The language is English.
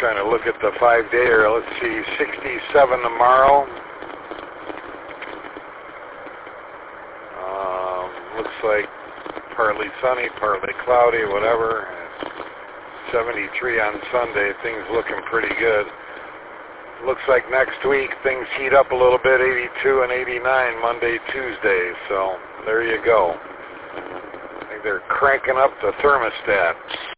trying to look at the 5-day, or let's see, 67 tomorrow. Looks like partly sunny, partly cloudy, whatever. 73 on Sunday. Things looking pretty good. Looks like next week things heat up a little bit, 82 and 89 Monday, Tuesday. So there you go. I think they're cranking up the thermostat.